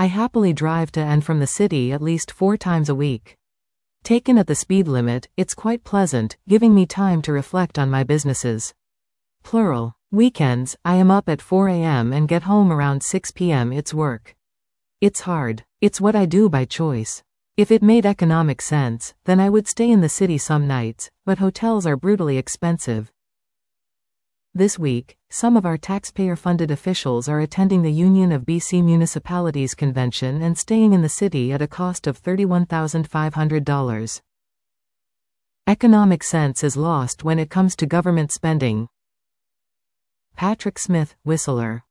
I happily drive to and from the city at least 4 times a week. Taken at the speed limit, it's quite pleasant, giving me time to reflect on my businesses. Plural. Weekends, I am up at 4 a.m. and get home around 6 p.m. It's work. It's hard. It's what I do by choice. If it made economic sense, then I would stay in the city some nights, but hotels are brutally expensive. This week, some of our taxpayer-funded officials are attending the Union of BC Municipalities Convention and staying in the city at a cost of $31,500. Economic sense is lost when it comes to government spending. Patrick Smith, Whistler.